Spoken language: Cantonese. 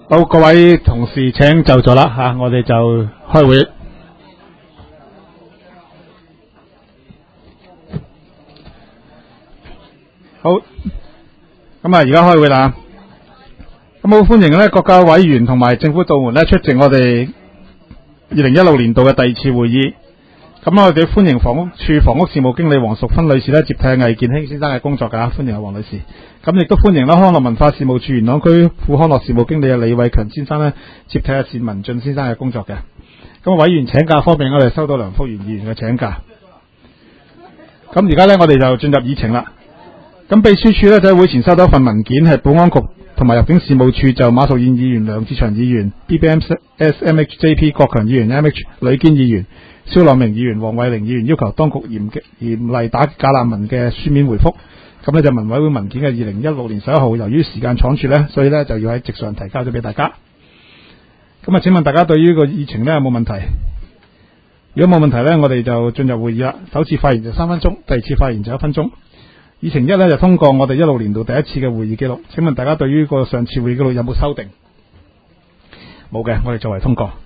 好，各位同事請就座啦吓，我哋就開會。好，咁而家開會啦。咁好歡迎咧各界委員同埋政府部門咧出席我哋2016年度嘅第二次會議。咁我哋歡迎房屋處房屋事務經理黃淑芬女士咧接替魏建興先生嘅工作㗎，歡迎黃女士。咁亦都歡迎啦康樂文化事務處元朗區副康樂事務經理李偉強先生咧接替單文俊先生嘅工作嘅。咁委員請假方面，我哋收到梁福元議員嘅請假。咁而家咧我哋就進入議程啦。咁秘書處咧就喺會前收到一份文件，係保安局同埋入境事務處就馬淑燕議員、梁志祥議員、BBM、SMHJP 郭強議員、MH 呂堅議員、蕭朗明議員、黃慧玲議員要求當局嚴厲打假難民嘅書面回覆。咁呢就民委會文件嘅2016年11號，由於時間倉促呢，所以呢就要喺席上提交咗俾大家。咁請問大家對於個議程呢有冇問題？如果冇問題呢，我哋就進入會議啦。首次發言就3分鐘，第二次發言就1分鐘。議程1呢就通過我哋16年度第一次嘅會議記錄。請問大家對於個上次會議記錄有冇修訂？冇嘅，我哋作為通過。